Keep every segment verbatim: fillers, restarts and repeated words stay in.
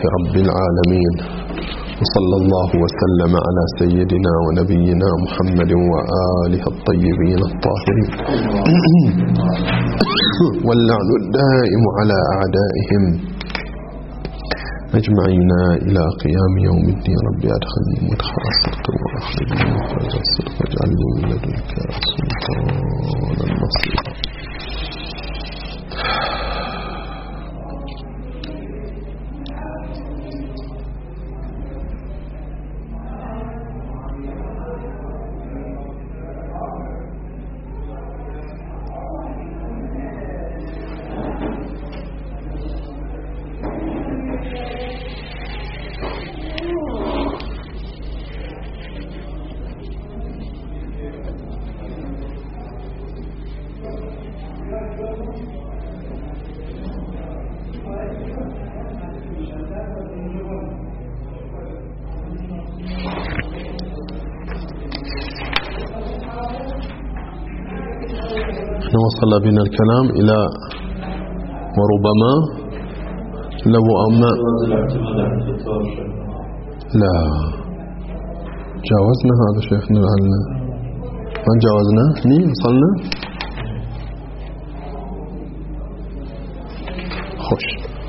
رب العالمين، وصلى الله وسلم على سيدنا ونبينا محمد وآله الطيبين الطاهرين واللعن الدائم على أعدائهم أجمعين إلى قيام يوم الدين. ربي أدخلني مدخل الصدق وأخرجني مخرج الصدق واجعلني من لدنك سلطانا نصيرا. وصل بنا الكلام إلى وربما لو أما لا جاوزنا هذا شيخنا لعلنا ما جاوزنا ني وصلنا خوش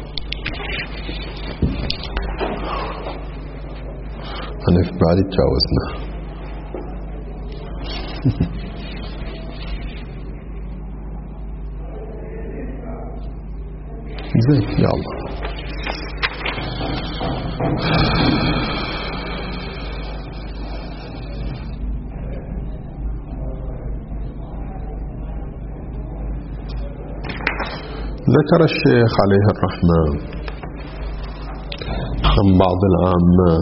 أنا في بالي جاوزنا زين يا الله. ذكر الشيخ عليه الرحمة عن بعض العامة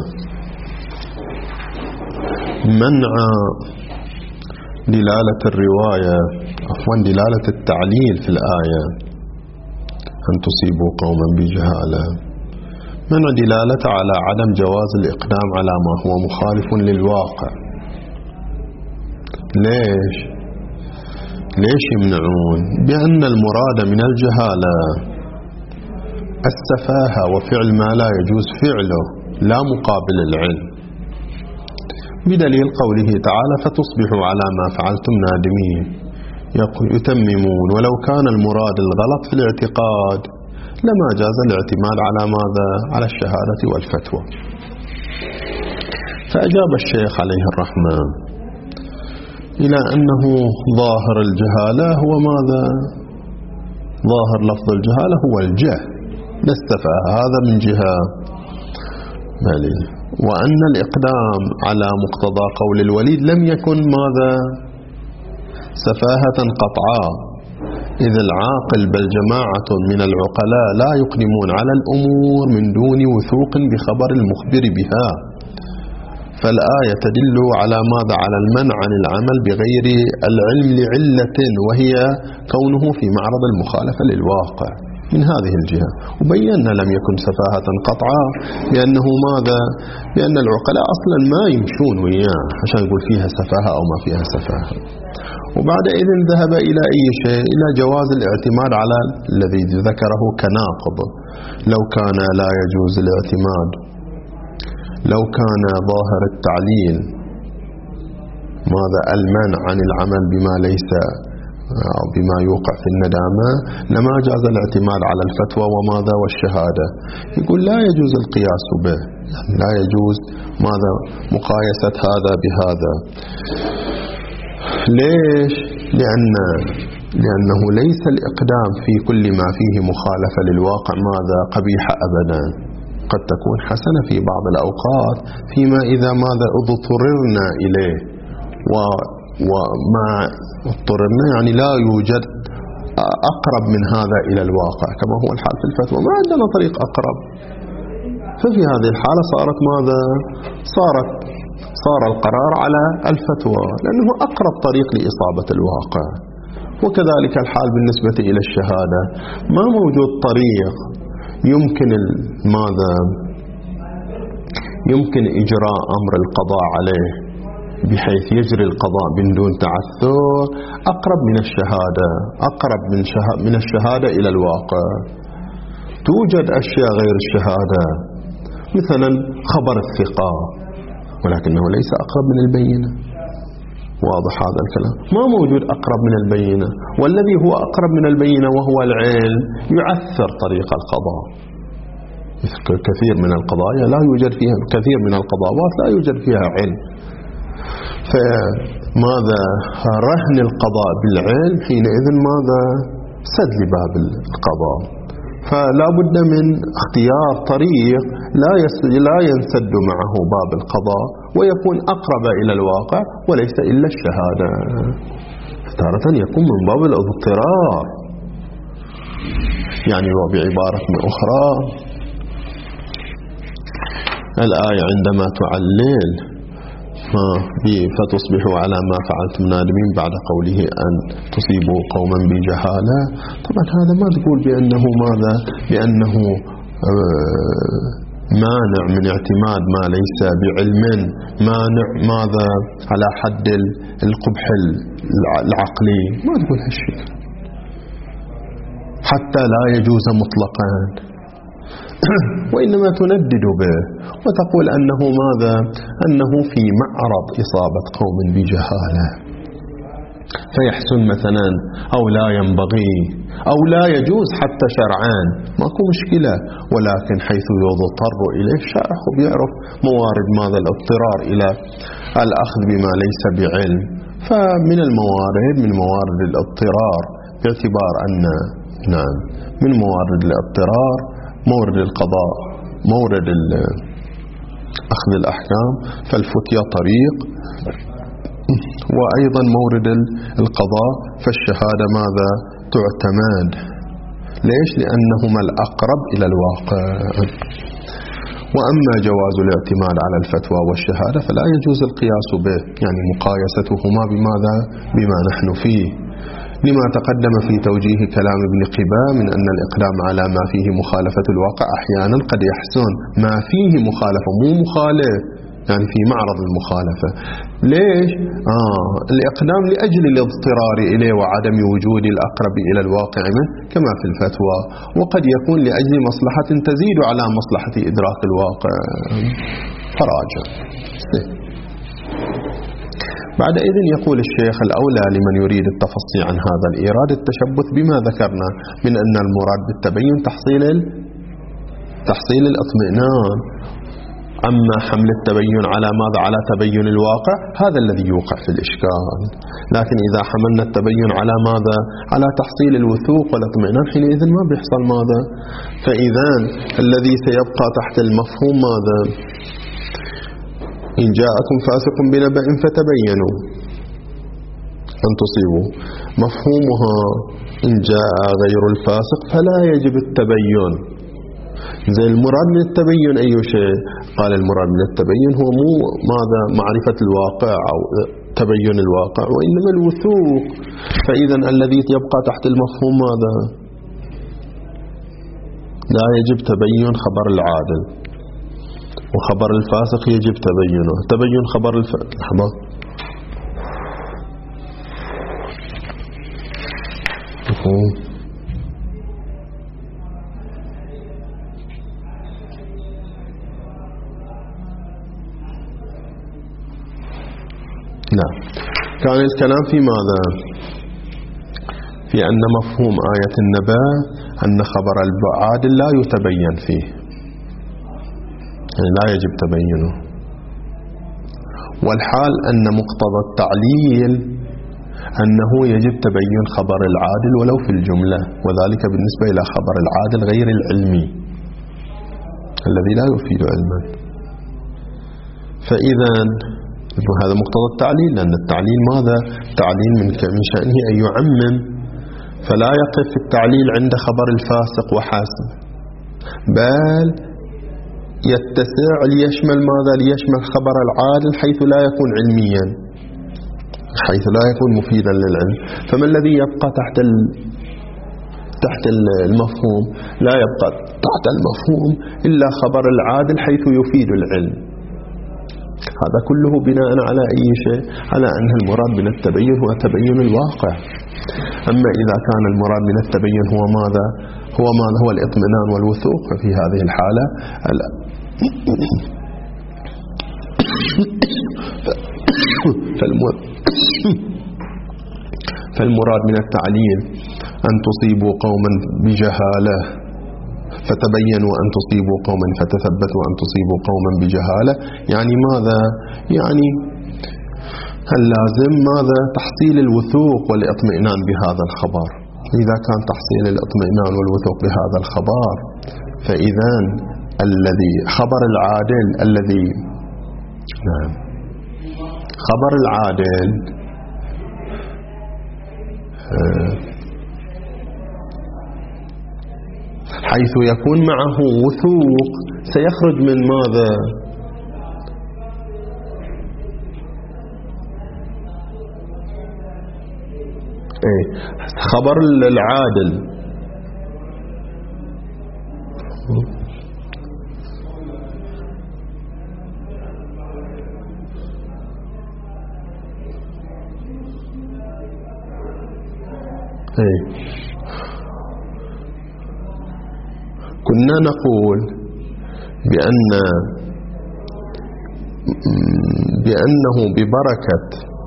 منع دلالة الرواية عفوا دلالة التعليل في الآية أن تصيبوا قوما بجهالة، منع دلالة على عدم جواز الإقدام على ما هو مخالف للواقع. ليش؟ ليش يمنعون؟ بأن المراد من الجهالة السفاهة وفعل ما لا يجوز فعله لا مقابل العلم، بدليل قوله تعالى فتصبحوا على ما فعلتم نادمين. يقول يتممون ولو كان المراد الغلط في الاعتقاد لما جاز الاعتماد على ماذا؟ على الشهادة والفتوى. فأجاب الشيخ عليه الرحمة إلى أنه ظاهر الجهالة هو ماذا؟ ظاهر لفظ الجهالة هو الجهل لا السفاهة، هذا من جهة بلي، وأن الإقدام على مقتضى قول الوليد لم يكن ماذا؟ سفاهة قطعا، إذ العاقل بل جماعة من العقلاء لا يقدمون على الأمور من دون وثوق بخبر المخبر بها. فالآية تدل على ماذا؟ على المنع عن العمل بغير العلم لعلة وهي كونه في معرض المخالفة للواقع. من هذه الجهة وبينا لم يكن سفاهة قطعا لأنه ماذا؟ لأن العقلاء أصلا ما يمشون وياه عشان يقول فيها سفاهة أو ما فيها سفاهة. وبعد إذن ذهب إلى أي شيء؟ إلى جواز الاعتماد على الذي ذكره كناقض. لو كان لا يجوز الاعتماد، لو كان ظاهر التعليل ماذا؟ المنع عن العمل بما ليس أو بما يوقع في الندامة، لما جاز الاعتماد على الفتوى وماذا؟ والشهادة. يقول لا يجوز القياس به، يعني لا يجوز ماذا؟ مقايسة هذا بهذا. ليش؟ لأن لأنه ليس الإقدام في كل ما فيه مخالفة للواقع ماذا؟ قبيحة أبدا، قد تكون حسنة في بعض الأوقات فيما إذا ماذا؟ اضطررنا إليه، وما اضطررنا يعني لا يوجد أقرب من هذا إلى الواقع كما هو الحال في الفتوى، ما عندنا طريق أقرب. ففي هذه الحالة صارت ماذا؟ صارت صار القرار على الفتوى لأنه أقرب طريق لإصابة الواقع. وكذلك الحال بالنسبة إلى الشهادة، ما موجود طريق يمكن ماذا؟ يمكن إجراء أمر القضاء عليه بحيث يجري القضاء من دون تعثر أقرب من الشهادة، أقرب من, شه... من الشهادة إلى الواقع. توجد أشياء غير الشهادة مثلا خبر الثقة، ولكنه ليس أقرب من البينة. واضح هذا الكلام؟ ما موجود أقرب من البينة، والذي هو أقرب من البينة وهو العلم يعثر طريق القضاء. كثير من القضايا لا يوجد فيها، كثير من القضاوات لا يوجد فيها علم، فماذا رهن القضاء بالعلم حينئذ ماذا سد لباب القضاء. فلا بد من اختيار طريق لا لا ينسد معه باب القضاء ويكون أقرب إلى الواقع وليس إلا الشهادة. تارة يكون من باب الاضطرار، يعني وبعبارة أخرى الآية عندما تعلل فتصبحوا على ما فعلتم نادمين بعد قوله أن تصيبوا قوما بجهالة، طبعا هذا ما تقول بأنه ماذا بأنه مانع من اعتماد ما ليس بعلم، مانع ماذا على حد القبح العقلي، ما تقول هالشيء، حتى لا يجوز مطلقا، وإنما تندد به وتقول أنه ماذا أنه في معرض إصابة قوم بجهالة فيحسن مثلا أو لا ينبغي أو لا يجوز حتى شرعان، ماكو مشكلة، ولكن حيث يضطر إليه الشارع بيعرف موارد ماذا الاضطرار إلى الأخذ بما ليس بعلم. فمن الموارد من موارد الاضطرار باعتبار أن نعم من موارد الاضطرار مورد القضاء، مورد أخذ الأحكام، فالفتية طريق، وأيضا مورد القضاء فالشهادة ماذا تعتمد. ليش؟ لأنهما الأقرب إلى الواقع. وأما جواز الاعتماد على الفتوى والشهادة فلا يجوز القياس به، يعني مقايستهما بماذا بما نحن فيه، لما تقدم في توجيه كلام ابن قباء من أن الإقدام على ما فيه مخالفة الواقع أحيانا قد يحسن، ما فيه مخالفة مو مخالف، يعني في معرض المخالفة. ليش؟ آه الإقدام لأجل الاضطرار إليه وعدم وجود الأقرب إلى الواقع منه كما في الفتوى، وقد يكون لأجل مصلحة تزيد على مصلحة إدراك الواقع. فراجع. بعد إذن يقول الشيخ الأولى لمن يريد التفصي عن هذا الإيراد التشبث بما ذكرنا من أن المراد بالتبين تحصيل تحصيل الاطمئنان. أما حمل التبين على ماذا على تبين الواقع هذا الذي يوقع في الإشكال. لكن إذا حملنا التبين على ماذا على تحصيل الوثوق والاطمئنان حينئذ ما بيحصل ماذا. فإذا الذي سيبقى تحت المفهوم ماذا إن جاءكم فاسق بنبأ فتبينوا أن تصيبوا، مفهومها إن جاء غير الفاسق فلا يجب التبين. زي المراد من التبين أي شيء؟ قال المراد من التبين هو مو ماذا معرفة الواقع أو تبين الواقع وإنما الوثوق. فإذا الذي يبقى تحت المفهوم ماذا لا يجب تبين خبر العادل، وخبر الفاسق يجب تبينه. تبين خبر الفاسق لحظة نعم. كان الكلام في ماذا في أن مفهوم آية النبأ أن خبر العادل لا يتبين فيه، يعني لا يجب تبينه، والحال أن مقتضى التعليل أنه يجب تبين خبر العادل ولو في الجملة، وذلك بالنسبة إلى خبر العادل غير العلمي الذي لا يفيد علما. فإذا هذا مقتضى التعليل، لأن التعليل ماذا تعليل من شأنه أن يعمم، فلا يقف التعليل عند خبر الفاسق وحسب، بل يتسع ليشمل ماذا ليشمل خبر العادل حيث لا يكون علميا، حيث لا يكون مفيدا للعلم. فما الذي يبقى تحت ال... تحت المفهوم؟ لا يبقى تحت المفهوم إلا خبر العادل حيث يفيد العلم. هذا كله بناء على أي شيء؟ على أن المراد من التبين هو تبين الواقع. أما إذا كان المراد من التبين هو ماذا هو ماذا هو الإطمئنان والوثوق، ففي هذه الحالة فالمراد من التعليل أن تصيبوا قوما بجهالة فتبينوا أن تصيبوا قوما فتثبتوا أن تصيبوا قوما بجهالة. يعني ماذا؟ يعني اللازم ماذا؟ تحصيل الوثوق والاطمئنان بهذا الخبر. إذا كان تحصيل الاطمئنان والوثوق بهذا الخبر، فإذا الذي خبر العادل الذي نعم خبر العادل حيث يكون معه وثوق سيخرج من ماذا؟ ايه خبر العادل ايه كنا نقول بأن بأنه ببركة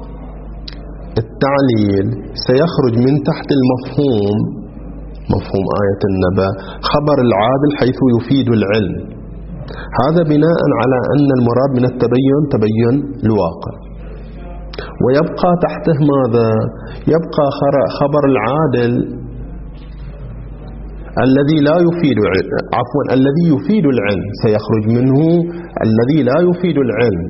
التعليل سيخرج من تحت المفهوم، مفهوم آية النبأ، خبر العادل حيث يفيد العلم. هذا بناء على أن المراد من التبين تبين الواقع، ويبقى تحته ماذا؟ يبقى خبر العادل الذي لا يفيد عفوا الذي يفيد العلم، سيخرج منه الذي لا يفيد العلم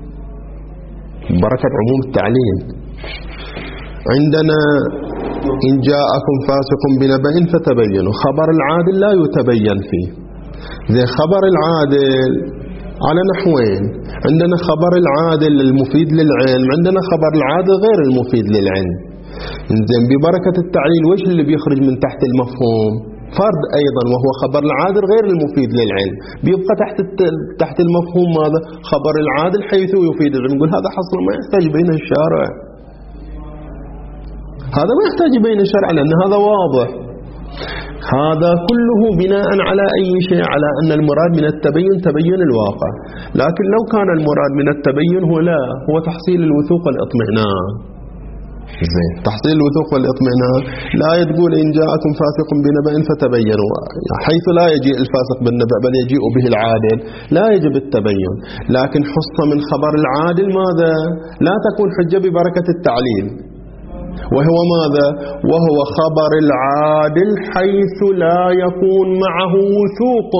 بركة عموم التعليل. عندنا إن جاءكم فاسق بنبأ فتبينوا، خبر العادل لا يتبين فيه. ذي خبر العادل على نحوين، عندنا خبر العادل المفيد للعلم، عندنا خبر العادل غير المفيد للعلم. إنزين ببركة التعليل وش اللي بيخرج من تحت المفهوم؟ فرد أيضا وهو خبر العادل غير المفيد للعلم، بيبقى تحت تحت المفهوم ماذا؟ خبر العادل حيث يفيد العلم. نقول هذا حصل ما يحتاج بين الشارع، هذا ما يحتاج بين الشرع لأن هذا واضح. هذا كله بناء على أي شيء؟ على أن المراد من التبين تبين الواقع. لكن لو كان المراد من التبين هو لا هو تحصيل الوثوق والاطمئنان. زين تحصيل الوثوق والاطمئنان لا تقول إن جاءكم فاسق بنبأ فتبينوا، حيث لا يجيء الفاسق بالنبأ بل يجيء به العادل، لا يجب التبين. لكن حصة من خبر العادل ماذا؟ لا تكون حجة ببركة التعليل، وهو ماذا؟ وهو خبر العادل حيث لا يكون معه وثوق.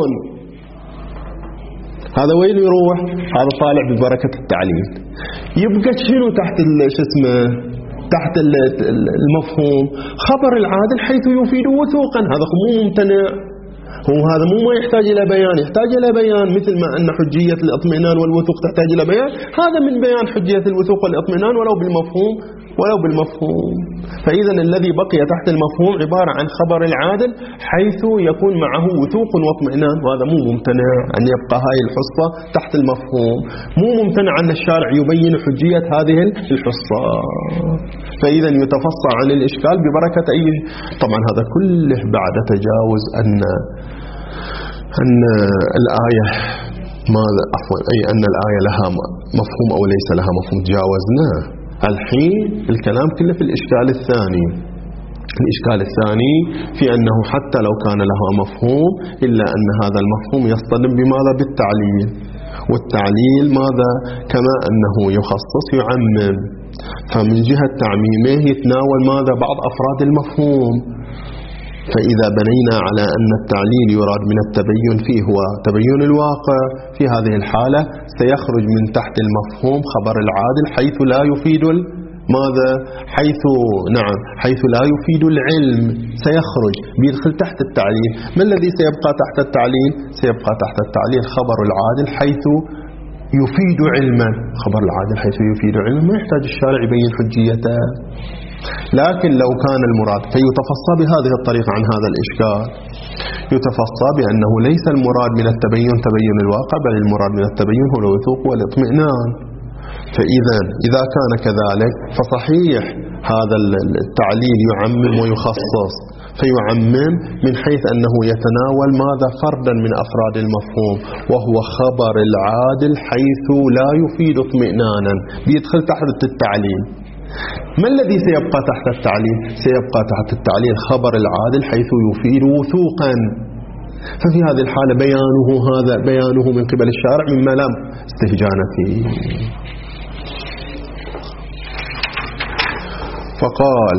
هذا وين يروح؟ هذا طالع ببركة التعليل. يبقى شنو تحت شو اسمه؟ تحت المفهوم خبر العادل حيث يفيد وثوقا. هذا مو ممتنع، هو هذا مو ما يحتاج إلى بيان، يحتاج إلى بيان، مثل ما أن حجية الاطمئنان والوثوق تحتاج إلى بيان، هذا من بيان حجية الوثوق والاطمئنان ولو بالمفهوم ولو بالمفهوم. فإذا الذي بقي تحت المفهوم عبارة عن خبر العادل حيث يكون معه وثوق واطمئنان، وهذا مو ممتنع أن يبقى هاي الحصة تحت المفهوم، مو ممتنع أن الشارع يبين حجية هذه الحصة. فإذا يتفصل عن الإشكال ببركة أي. طبعا هذا كله بعد تجاوز أن أن الآية ماذا عفوا أي أن الآية لها مفهوم أو ليس لها مفهوم، تجاوزناه. الحين الكلام كله في الإشكال الثاني. الإشكال الثاني في أنه حتى لو كان لها مفهوم إلا أن هذا المفهوم يصطدم بماذا؟ بالتعليل، والتعليل ماذا؟ كما أنه يخصص يعمم، فمن جهة تعميمه يتناول ماذا؟ بعض أفراد المفهوم. فإذا بنينا على أن التعليل يراد من التبين فيه هو تبين الواقع، في هذه الحالة سيخرج من تحت المفهوم خبر العادل حيث لا يفيد ماذا؟ حيث نعم حيث لا يفيد العلم، سيخرج بيدخل تحت التعليل. ما الذي سيبقى تحت التعليل؟ سيبقى تحت التعليل خبر العادل حيث يفيد علما. خبر العادل حيث يفيد علما ما يحتاج الشارع يبين حجيته. لكن لو كان المراد فيتفصى بهذه الطريقة عن هذا الإشكال، يتفصى بأنه ليس المراد من التبين تبين الواقع، بل المراد من التبين هو الوثوق والاطمئنان. فإذا إذا كان كذلك فصحيح هذا التعليل يعمم ويخصص، فيعمم من حيث أنه يتناول ماذا فردا من أفراد المفهوم، وهو خبر العادل حيث لا يفيد اطمئنانا، بيدخل تحت التعليل. ما الذي سيبقى تحت التعليل؟ سيبقى تحت التعليل خبر العادل حيث يفيد وثوقا. ففي هذه الحالة بيانه هذا بيانه من قبل الشارع مما لا استهجان فيه. فقال: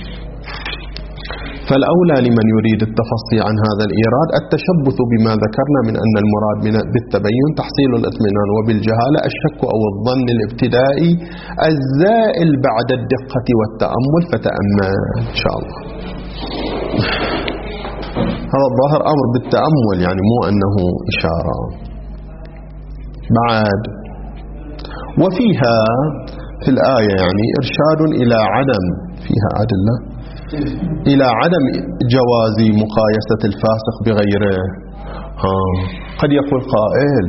فالأولى لمن يريد التفصي عن هذا الإيراد التشبث بما ذكرنا من أن المراد بالتبين تحصيل الاطمئنان، وبالجهالة الشك أو الظن الابتدائي الزائل بعد الدقة والتأمل، فتأمل إن شاء الله. هذا الظاهر أمر بالتأمل، يعني مو أنه إشارة. بعد وفيها في الآية يعني إرشاد إلى عدم، فيها أدلة إلى عدم جواز مقايسة الفاسق بغيره. ها قد يقول قائل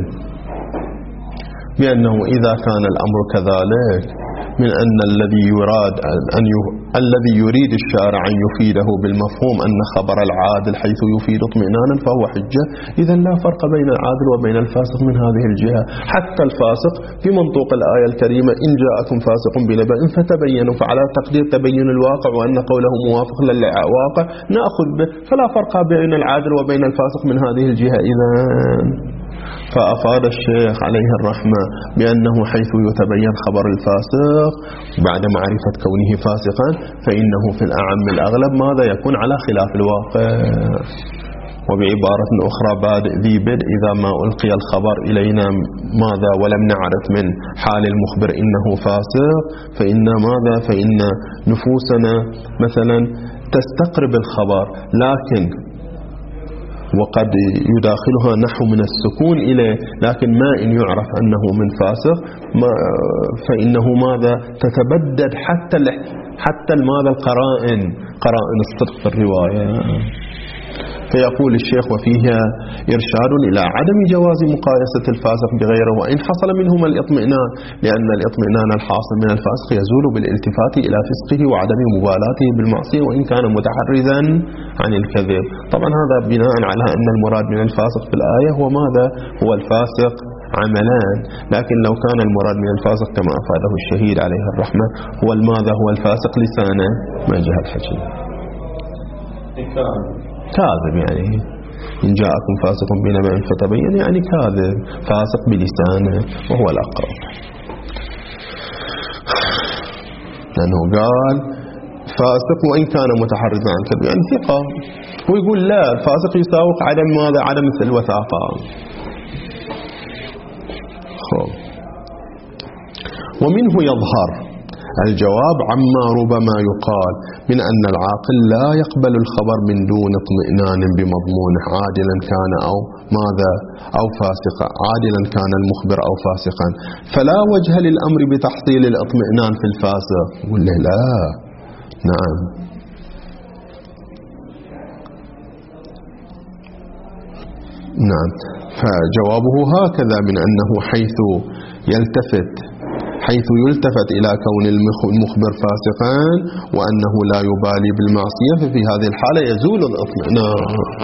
بأنه إذا كان الأمر كذلك من أن الذي يراد أن ي... الذي يريد الشارع أن يفيده بالمفهوم أن خبر العادل حيث يفيد اطمئنانا فهو حجة، إذا لا فرق بين العادل وبين الفاسق من هذه الجهة. حتى الفاسق في منطوق الآية الكريمة إن جاءكم فاسق بنبأ فتبينوا، فعلى تقدير تبين الواقع وأن قوله موافق للواقع نأخذ به، فلا فرق بين العادل وبين الفاسق من هذه الجهة. إذا فأفاد الشيخ عليه الرحمة بأنه حيث يتبين خبر الفاسق بعد معرفة كونه فاسقا فإنه في الأعم الأغلب ماذا يكون على خلاف الواقع. وبعبارة أخرى بادئ ذي بدء إذا ما ألقي الخبر إلينا ماذا ولم نعرف من حال المخبر إنه فاسق فإن ماذا فإن نفوسنا مثلا تستقرب الخبر، لكن وقد يداخلها نحو من السكون إليه، لكن ما إن يعرف أنه من فاسق فإنه ماذا تتبدد حتى حتى ماذا القرائن قرائن الصدق في الرواية. فيقول الشيخ وفيها إرشاد إلى عدم جواز مقايسة الفاسق بغيره وإن حصل منهما الإطمئنان، لأن الإطمئنان الحاصل من الفاسق يزول بالالتفات إلى فسقه وعدم مبالاته بالمعصية وإن كان متحرزا عن الكذب. طبعا هذا بناء على أن المراد من الفاسق في الآية هو ماذا؟ هو الفاسق عملان، لكن لو كان المراد من الفاسق كما أفاده الشهيد عليه الرحمة هو الماذا هو الفاسق لسانه ما جهة الحكي كاذب، يعني إن جاءكم فاسق بنبأ فتبين يعني كاذب فاسق بلسانه وهو الأقرب، لأنه قال فاسق وإن كان متحرزا عن كذب يعني ثقة، ويقول لا الفاسق يساوق عدم ماذا عدم الوثاقة. ومنه يظهر الجواب عما ربما يقال من أن العاقل لا يقبل الخبر من دون اطمئنان بمضمونه عادلا كان أو ماذا أو فاسقا، عادلا كان المخبر أو فاسقا، فلا وجه للأمر بتحصيل الاطمئنان في الفاسق. يقول له لا نعم نعم فجوابه هكذا من أنه حيث يلتفت حيث يلتفت إلى كون المخبر فاسقا وأنه لا يبالي بالمعصية ففي هذه الحالة يزول الاطمئنان.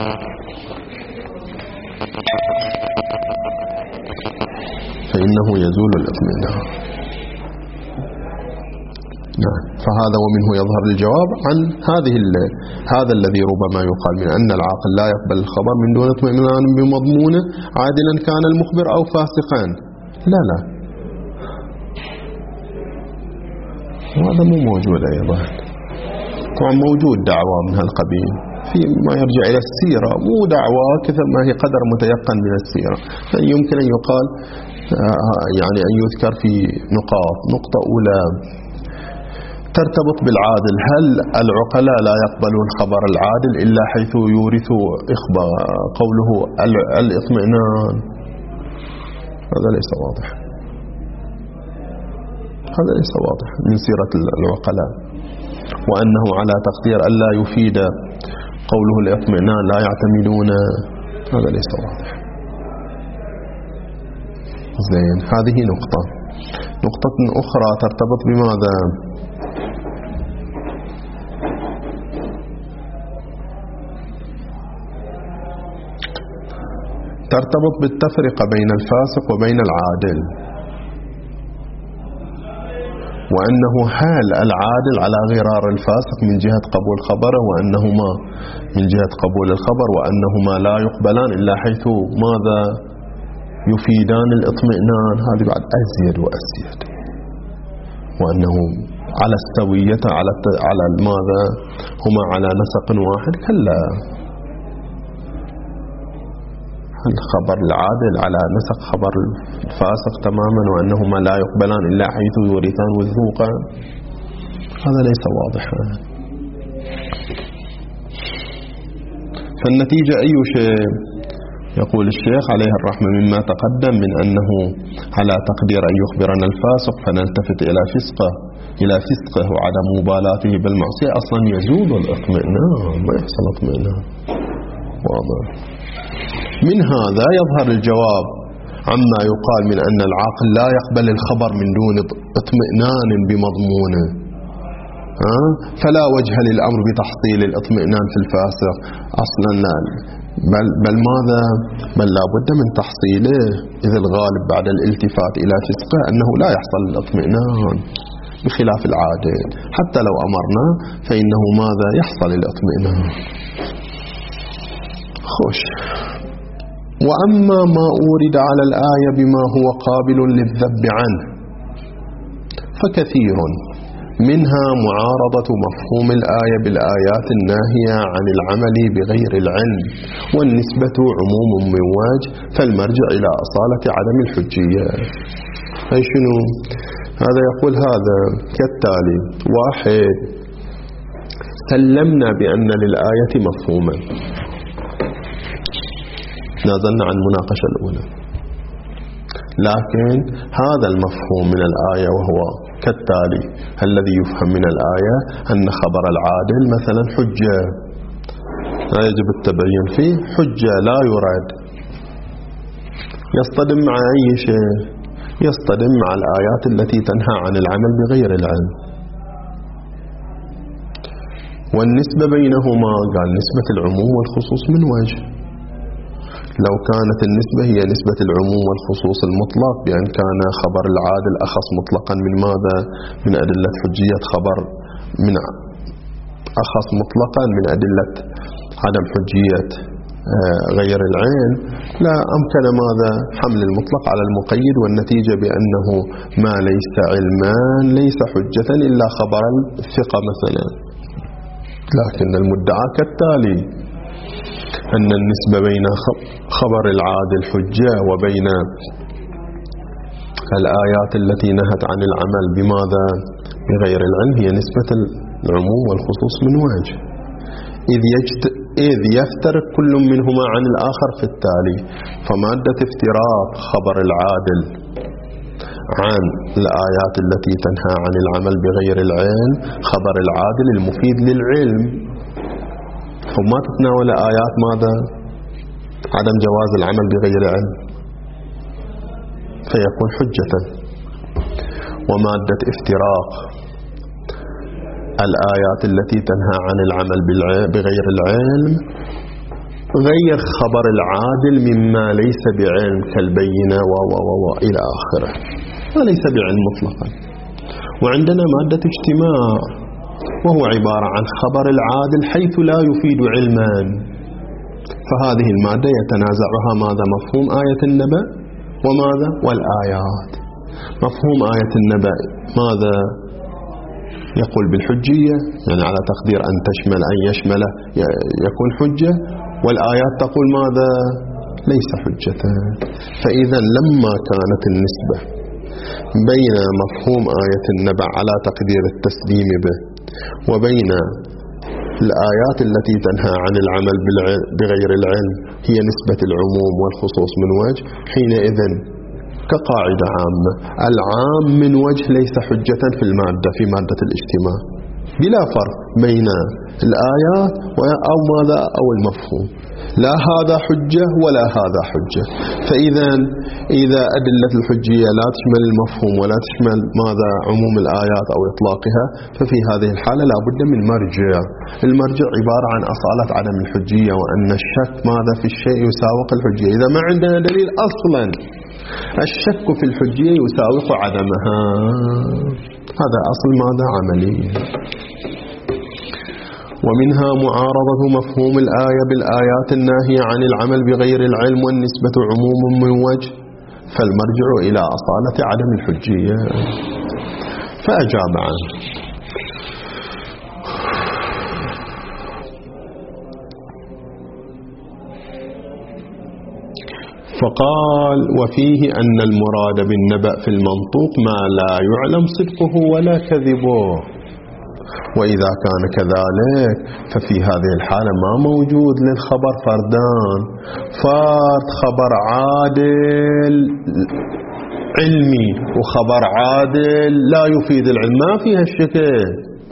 فإنه يزول الاطمئنان. نعم فهذا ومنه يظهر الجواب عن هذه هذا الذي ربما يقال من أن العاقل لا يقبل الخبر من دون اطمئنان بمضمونه عادلا كان المخبر أو فاسقا. لا لا وهذا مو موجود أيضا. طبعا موجود دعوة من هالقبيل فيما يرجع إلى السيرة، مو دعوة كثر ما هي قدر متيقن من السيرة، يعني يمكن أن يقال يعني أن يذكر في نقاط. نقطة أولى ترتبط بالعادل، هل العقلاء لا يقبلون خبر العادل إلا حيث يورث إخبار قوله الاطمئنان؟ هذا ليس واضح، هذا ليس واضح من سيرة العقلاء، وأنه على تقدير ألا يفيد قوله الاطمئنان لا يعتمدون، هذا ليس واضح. زين هذه نقطة. نقطة أخرى ترتبط بماذا؟ ترتبط بالتفرقة بين الفاسق وبين العادل، وأنه حال العادل على غرار الفاسق من جهة قبول خبره، وأنهما من جهة قبول الخبر وأنهما لا يقبلان إلا حيث ماذا يفيدان الاطمئنان. هذه بعد أزيد وأزيد، وأنه على السوية على على ماذا هما على نسق واحد. كلا، الخبر العادل على نسق خبر الفاسق تماما، وأنهما لا يقبلان إلا حيث يورثان وثوقا. هذا ليس واضحا. فالنتيجة أي شيء؟ يقول الشيخ عليه الرحمة مما تقدم من أنه على تقدير أن يخبرنا الفاسق فنلتفت إلى فسقه إلى فسقه وعدم مبالاته بالمعصية، أصلا يزول الاطمئنان، ما يحصل اطمئنان. واضح. من هذا يظهر الجواب عما يقال من أن العاقل لا يقبل الخبر من دون اطمئنان بمضمونه، ها؟ فلا وجه للأمر بتحصيل الاطمئنان في الفاسق أصلا، لا، بل, بل ماذا بل لا بد من تحصيله، إذ الغالب بعد الالتفات إلى فسقه أنه لا يحصل الاطمئنان بخلاف العادل، حتى لو أمرنا فإنه ماذا يحصل الاطمئنان. خوش. وأما ما أورد على الآية بما هو قابل للذب عنه فكثير، منها معارضة مفهوم الآية بالآيات الناهية عن العمل بغير العلم، والنسبة عموم من وجه، فالمرجع إلى أصالة عدم الحجية. أي شنو هذا؟ يقول هذا كالتالي: واحد، سلمنا بأن للآية مفهوما، نازلنا عن المناقشة الأولى، لكن هذا المفهوم من الآية وهو كالتالي: الذي يفهم من الآية أن خبر العادل مثلا حجة لا يجب التبعين فيه، حجة لا يرد، يصطدم مع أي شيء؟ يصطدم مع الآيات التي تنهى عن العمل بغير العلم. والنسبة بينهما قال نسبة العموم والخصوص من وجه، لو كانت النسبة هي نسبة العموم والخصوص المطلق، بأن كان خبر العادل أخص مطلقا من ماذا؟ من أدلة حجية خبر، من أخص مطلقا من أدلة عدم حجية غير العين، لا أمكن ماذا؟ حمل المطلق على المقيد، والنتيجة بأنه ما ليس علمان ليس حجة إلا خبر الثقة مثلا. لكن المدعى كالتالي: أن النسبة بين خبر العادل حجة وبين الآيات التي نهت عن العمل بماذا؟ بغير العلم، هي نسبة العموم والخصوص من وجه، إذ, يجت... إذ يفترق كل منهما عن الآخر في التالي. فمادة افتراق خبر العادل عن الآيات التي تنهى عن العمل بغير العلم خبر العادل المفيد للعلم، وما تتناول آيات ماذا؟ عدم جواز العمل بغير علم، فيكون حجة. ومادة افتراق الآيات التي تنهى عن العمل بغير العلم غير خبر العادل مما ليس بعلم كالبينة و و و إلى آخره، وليس بعلم مطلقا. وعندنا مادة اجتماع، وهو عبارة عن خبر العادل حيث لا يفيد علما، فهذه المادة يتنازعها ماذا؟ مفهوم آية النبأ وماذا؟ والآيات. مفهوم آية النبأ ماذا؟ يقول بالحجية، يعني على تقدير أن تشمل أن يشمل يكون حجة، والآيات تقول ماذا؟ ليس حجة. فإذا لما كانت النسبة بين مفهوم آية النبأ على تقدير التسليم به وبين الآيات التي تنهى عن العمل بغير العلم هي نسبة العموم والخصوص من وجه، حينئذ كقاعدة عامة العام من وجه ليس حجة في المادة في مادة الاجتماع، بلا فرق بين الآيات أو ماذا أو المفهوم. لا هذا حجة ولا هذا حجة. فإذا إذا أدلة الحجية لا تشمل المفهوم ولا تشمل ماذا عموم الآيات أو إطلاقها، ففي هذه الحالة لا بد من مرجع. المرجع عبارة عن أصالة عدم الحجية، وأن الشك ماذا في الشيء يساوق الحجية. إذا ما عندنا دليل أصلا الشك في الحجية يساوق عدمها، هذا أصل ماذا عملي. ومنها معارضة مفهوم الآية بالآيات الناهية عن العمل بغير العلم، والنسبة عموم من وجه، فالمرجع إلى أصالة عدم الحجية. فأجاب عنه فقال: وفيه أن المراد بالنبأ في المنطوق ما لا يعلم صدقه ولا كذبه. وإذا كان كذلك ففي هذه الحالة ما موجود للخبر فردان، فرد خبر عادل علمي وخبر عادل لا يفيد العلم، ما فيها الشكل.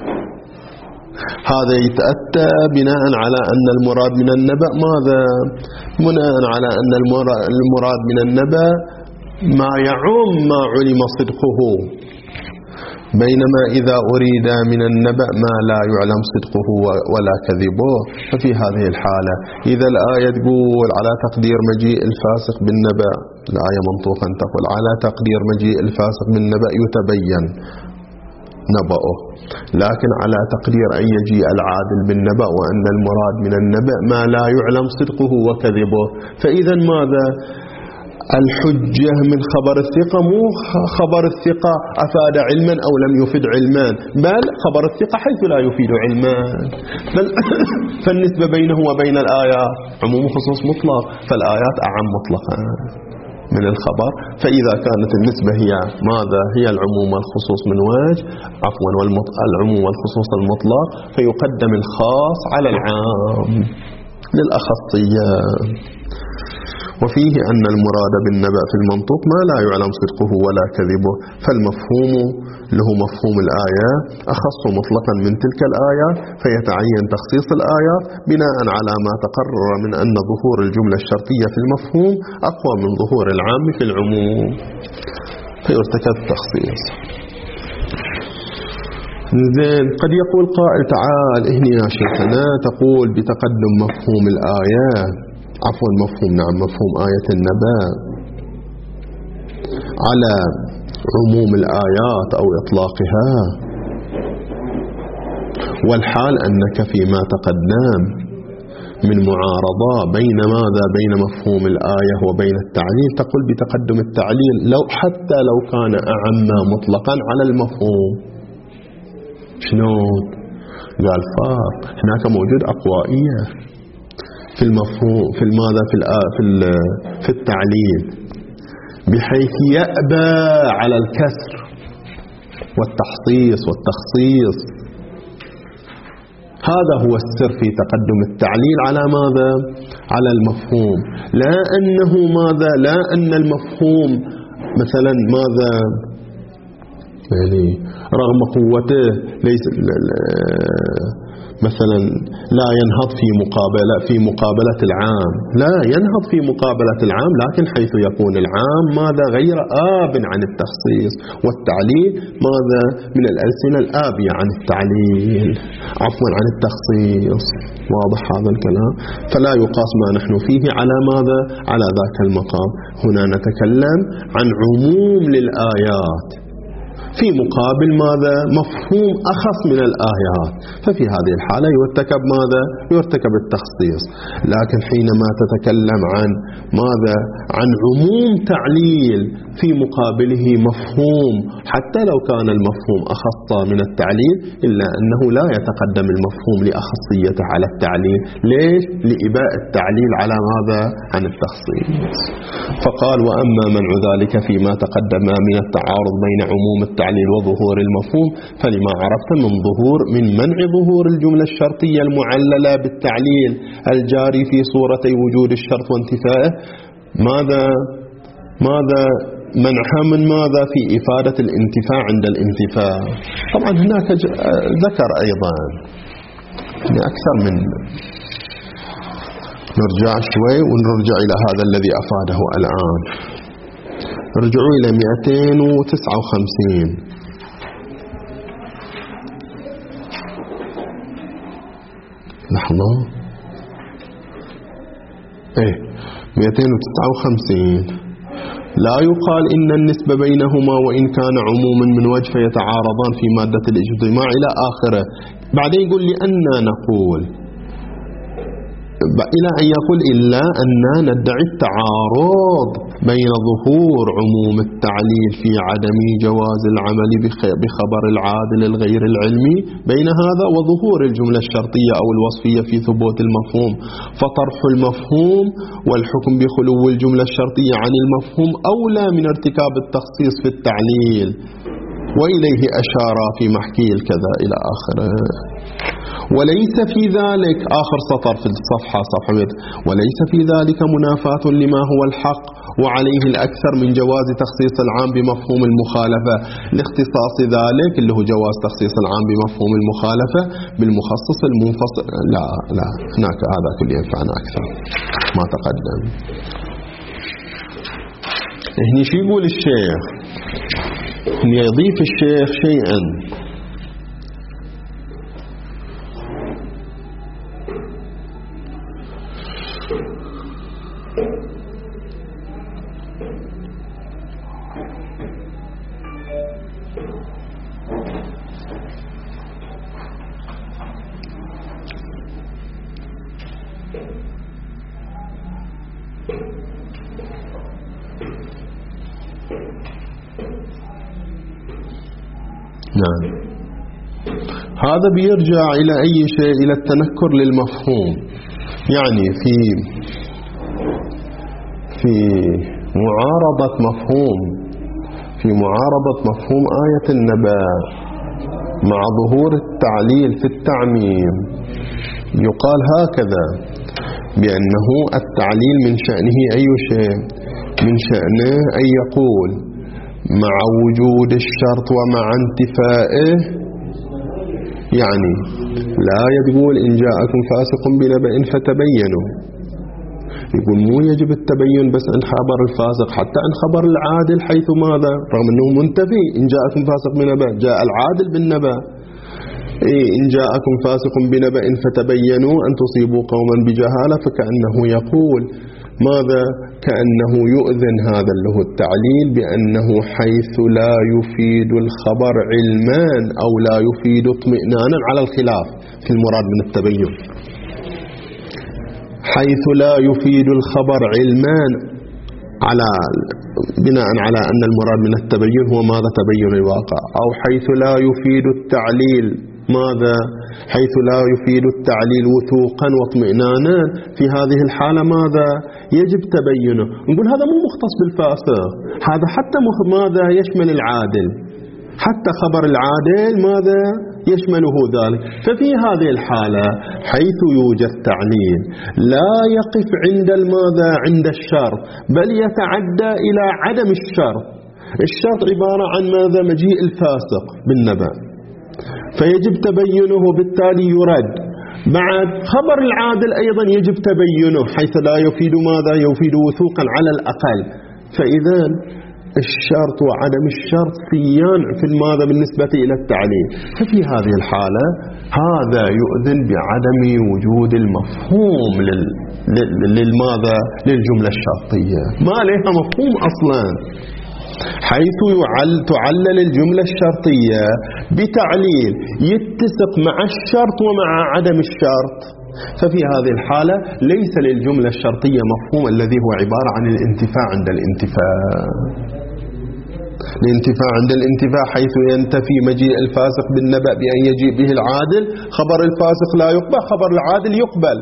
هذا يتأتى بناء على أن المراد من النبأ ماذا؟ بناء على أن المراد من النبأ ما يعم ما علم صدقه، بينما إذا أريد من النبأ ما لا يعلم صدقه ولا كذبه، ففي هذه الحالة إذا الآية تقول على تقدير مجيء الفاسق بالنبأ، الآية منطوقا تقول على تقدير مجيء الفاسق بالنبأ يتبين نبأه، لكن على تقدير أن يجيء العادل بالنبأ، وأن المراد من النبأ ما لا يعلم صدقه وكذبه. فإذا ماذا؟ الحجة من خبر الثقة مو خبر الثقة أفاد علما أو لم يفد علما، بل خبر الثقة حيث لا يفيد علما. بل فالنسبة بينه وبين الآيات عموم خصوص مطلق، فالآيات أعم مطلقا من الخبر. فإذا كانت النسبة هي ماذا؟ هي العموم والخصوص من وجه، عفوا والعموم والخصوص المطلق، فيقدم الخاص على العام للأخصية. وفيه أن المراد بالنبأ في المنطوق ما لا يعلم صدقه ولا كذبه، فالمفهوم له مفهوم الآية أخص مطلقا من تلك الآية، فيتعين تخصيص الآية بناء على ما تقرر من أن ظهور الجملة الشرطية في المفهوم أقوى من ظهور العام في العموم، فيرتكب التخصيص. زين، قد يقول قائل: تعال هنا يا شيخنا تقول بتقدم مفهوم الآية، عفوا مفهوم نعم مفهوم آية النبأ على عموم الآيات أو إطلاقها، والحال أنك فيما تقدم من معارضة بين ماذا؟ بين مفهوم الآية وبين التعليل، تقول بتقدم التعليل لو حتى لو كان أعم مطلقا على المفهوم. شنون؟ قال فرق، هناك موجود أقوائية في المفهوم في الماذا في في في التعليل، بحيث يأبى على الكسر والتحصيص والتخصيص. هذا هو السر في تقدم التعليل على ماذا؟ على المفهوم، لا أنه ماذا؟ لا أن المفهوم مثلا ماذا يعني رغم قوته ليس مثلا لا ينهض في مقابلة في مقابلة العام، لا ينهض في مقابلة العام، لكن حيث يكون العام ماذا؟ غير آب عن التخصيص، والتعليل ماذا؟ من الألسنة الآبية عن التعليل عفوا عن التخصيص. واضح هذا الكلام؟ فلا يقاس ما نحن فيه على ماذا؟ على ذاك المقام. هنا نتكلم عن عموم للآيات في مقابل ماذا؟ مفهوم أخص من الآيات، ففي هذه الحالة يرتكب ماذا؟ يرتكب التخصيص. لكن حينما تتكلم عن ماذا؟ عن عموم تعليل في مقابله مفهوم، حتى لو كان المفهوم أخص من التعليل إلا أنه لا يتقدم المفهوم لأخصيته على التعليل. ليش؟ لإباء التعليل على ماذا؟ عن التخصيص. فقال: وأما منع ذلك فيما تقدم من التعارض بين عموم التعليل وظهور المفهوم، فلما عرفت من ظهور من منع ظهور الجملة الشرطية المعللة بالتعليل الجاري في صورتي وجود الشرط وانتفائه، ماذا ماذا منعها من ماذا؟ في إفادة الانتفاع عند الانتفاع. طبعا هناك ذكر أيضا أكثر من نرجع شوي ونرجع إلى هذا الذي أفاده الآن. ارجعوا إلى مئتين وتسعة وخمسين. لحظة. ايه مئتين وتسعة وخمسين. لا يقال إن النسبة بينهما وإن كان عموما من وجه فيتعارضان في مادة الاجتماع إلى آخره. بعدين يقول لأننا نقول إلى أن يقول إلا أننا ندعي التعارض بين ظهور عموم التعليل في عدم جواز العمل بخبر العادل الغير العلمي بين هذا وظهور الجملة الشرطية أو الوصفية في ثبوت المفهوم، فطرح المفهوم والحكم بخلو الجملة الشرطية عن المفهوم أولى من ارتكاب التخصيص في التعليل، وإليه أشار في محكي الكذا إلى آخره. وليس في ذلك آخر سطر في الصفحة صفحة وليس في ذلك منافاة لما هو الحق وعليه الأكثر من جواز تخصيص العام بمفهوم المخالفة لاختصاص ذلك اللي هو جواز تخصيص العام بمفهوم المخالفة بالمخصص المنفصل. لا لا هناك هذا كله ينفعنا أكثر ما تقدم. هنا شو يقول الشيخ؟ هنا يضيف الشيخ شيئا. نعم هذا بيرجع إلى أي شيء، إلى التنكر للمفهوم. يعني في في معارضة مفهوم في معارضة مفهوم آية النبأ مع ظهور التعليل في التعميم يقال هكذا بأنه التعليل من شأنه أي شيء، من شأنه أن يقول مع وجود الشرط ومع انتفائه. يعني لا يقول إن جاءكم فاسق بنبأ فتبينوا، يقول مو يجب التبين بس عن خبر الفاسق، حتى عن خبر العادل حيث ماذا رغم أنه منتفي. إن جاءكم فاسق بنبأ جاء العادل بالنبأ. إيه إن جاءكم فاسق بنبأ فتبينوا أن تصيبوا قوما بجهالة، فكأنه يقول ماذا؟ كأنه يؤذن هذا اللي هو التعليل بأنه حيث لا يفيد الخبر علما أو لا يفيد اطمئنانا على الخلاف في المراد من التبين. حيث لا يفيد الخبر علما على بناء على أن المراد من التبين هو ماذا؟ تبين الواقع. أو حيث لا يفيد التعليل ماذا؟ حيث لا يفيد التعليل وثوقا واطمئنانا، في هذه الحالة ماذا؟ يجب تبينه. نقول هذا مو مختص بالفاسق، هذا حتى ماذا؟ يشمل العادل، حتى خبر العادل ماذا؟ يشمله ذلك. ففي هذه الحالة حيث يوجد تعليل لا يقف عند الماذا؟ عند الشرط، بل يتعدى إلى عدم الشرط. الشرط عبارة عن ماذا؟ مجيء الفاسق بالنبأ، فيجب تبينه بالتالي يرد. بعد خبر العادل أيضا يجب تبينه حيث لا يفيد ماذا؟ يفيد وثوقا على الأقل. فإذا الشرط وعدم الشرط سيان في الماذا بالنسبة إلى التعليل. ففي هذه الحالة هذا يؤذن بعدم وجود المفهوم لل... للماذا؟ للجملة الشرطية، ما لها مفهوم أصلا. حيث يعل تعلل الجملة الشرطية بتعليل يتسق مع الشرط ومع عدم الشرط، ففي هذه الحالة ليس للجملة الشرطية مفهوم الذي هو عبارة عن الانتفاع عند الانتفاع. الانتفاع عند الانتفاع حيث ينتفي مجيء الفاسق بالنبأ بأن يجيء به العادل، خبر الفاسق لا يقبل، خبر العادل يقبل.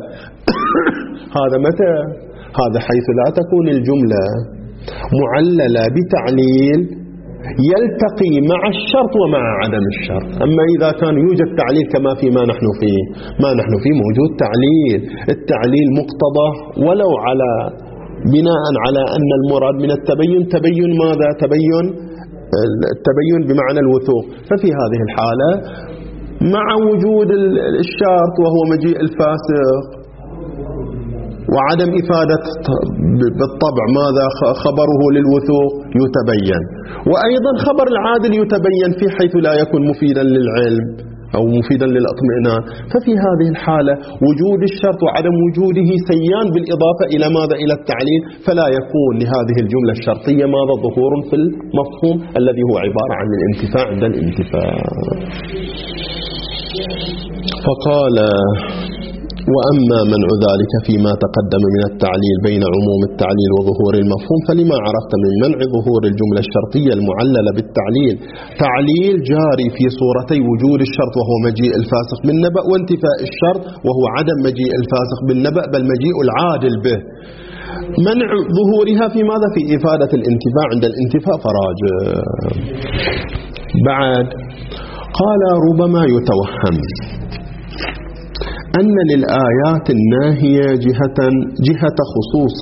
هذا متى؟ هذا حيث لا تكون الجملة معللة بتعليل يلتقي مع الشرط ومع عدم الشرط. أما إذا كان يوجد تعليل كما فيما نحن فيه، ما نحن فيه موجود تعليل، التعليل مقتضى ولو على بناء على أن المراد من التبين تبين ماذا؟ تبين التبين بمعنى الوثوق. ففي هذه الحالة مع وجود الشرط وهو مجيء الفاسق وعدم إفادة بالطبع ماذا خبره للوثوق يتبين، وأيضا خبر العادل يتبين في حيث لا يكون مفيدا للعلم أو مفيدا للإطمئنان. ففي هذه الحالة وجود الشرط وعدم وجوده سيان بالإضافة إلى ماذا؟ إلى التعليل، فلا يكون لهذه الجملة الشرطية ماذا؟ ظهور في المفهوم الذي هو عبارة عن الانتفاع عند الانتفاع. فقال: وأما منع ذلك فيما تقدم من التعليل بين عموم التعليل وظهور المفهوم، فلما عرفت من منع ظهور الجملة الشرطية المعللة بالتعليل تعليل جاري في صورتي وجود الشرط وهو مجيء الفاسق بالنبأ، وانتفاء الشرط وهو عدم مجيء الفاسق بالنبأ بل مجيء العادل به، منع ظهورها في ماذا؟ في إفادة الانتفاع عند الانتفاع فراجع. بعد قال: ربما يتوهم أن للآيات الناهية جهة, جهة خصوص،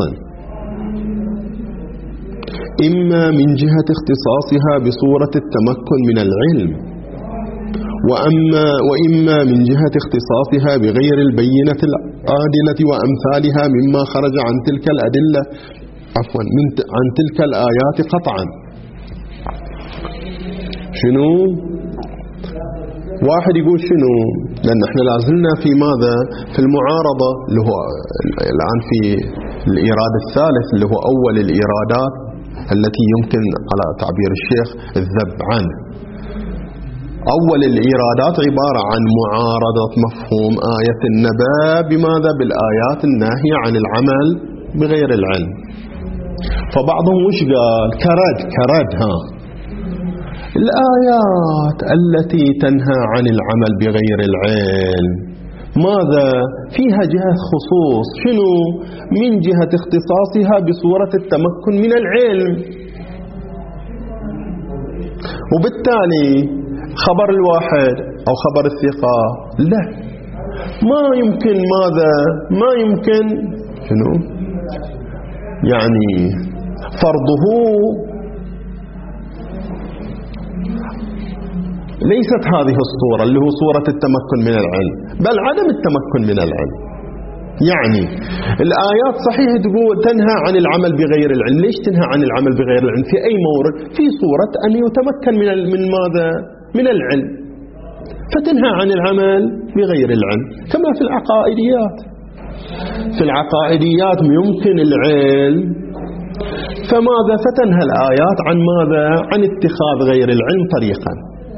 إما من جهة اختصاصها بصورة التمكن من العلم، وأما وإما من جهة اختصاصها بغير البينة العادلة وأمثالها مما خرج عن تلك الأدلة عفوا من عن تلك الآيات قطعا. شنو؟ واحد يقول شنو؟ لأن احنا لازلنا في ماذا؟ في المعارضة اللي هو الآن في الإيراد الثالث اللي هو أول الإيرادات التي يمكن على تعبير الشيخ الذب عنه. أول الإيرادات عبارة عن معارضة مفهوم آية النبأ بماذا؟ بالآيات الناهية عن العمل بغير العلم. فبعضهم وش قال؟ كرد كرد ها الآيات التي تنهى عن العمل بغير العلم ماذا؟ فيها جهة خصوص، شنو؟ من جهة اختصاصها بصورة التمكن من العلم، وبالتالي خبر الواحد أو خبر الثقة لا، ما يمكن ماذا؟ ما يمكن شنو؟ يعني فرضه ليست هذه الصورة اللي هو صورة التمكن من العلم، بل عدم التمكن من العلم. يعني الآيات صحيح تقول تنهى عن العمل بغير العلم، ليش تنهى عن العمل بغير العلم؟ في أي مورد؟ في صورة أن يتمكن من من ماذا؟ من العلم، فتنهى عن العمل بغير العلم. كما في العقائديات، في العقائديات يمكن العلم، فماذا؟ فتنهى الآيات عن ماذا؟ عن اتخاذ غير العلم طريقا.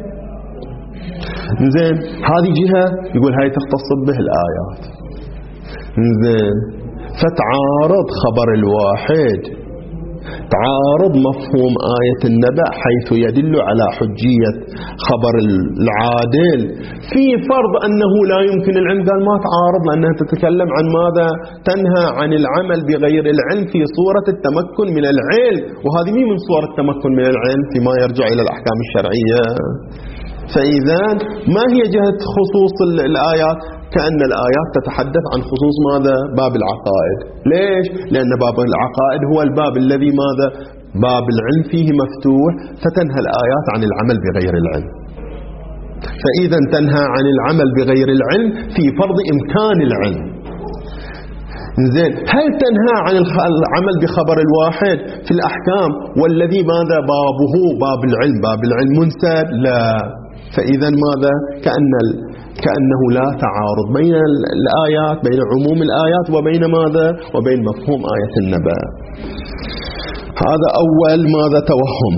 زين، هذه جهة يقول هاي تختص به الآيات. زين، فتعارض خبر الواحد، تعارض مفهوم آية النبأ حيث يدل على حجية خبر العادل في فرض أنه لا يمكن العلم. قال ما تعارض، لأنها تتكلم عن ماذا؟ تنهى عن العمل بغير العلم في صورة التمكن من العلم، وهذه مين من صور التمكن من العلم فيما يرجع إلى الأحكام الشرعية. فإذا ما هي جهة خصوص الآيات؟ كأن الآيات تتحدث عن خصوص ماذا؟ باب العقائد. ليش؟ لأن باب العقائد هو الباب الذي ماذا؟ باب العلم فيه مفتوح، فتنهى الآيات عن العمل بغير العلم. فإذا تنهى عن العمل بغير العلم في فرض إمكان العلم. زين، هل تنهى عن العمل بخبر الواحد في الأحكام والذي ماذا؟ بابه باب العلم، باب العلم منسب؟ لا. فإذا ماذا؟ كأن كأنه لا تعارض بين الآيات، بين عموم الآيات وبين ماذا؟ وبين مفهوم آية النبأ. هذا أول ماذا؟ توهم.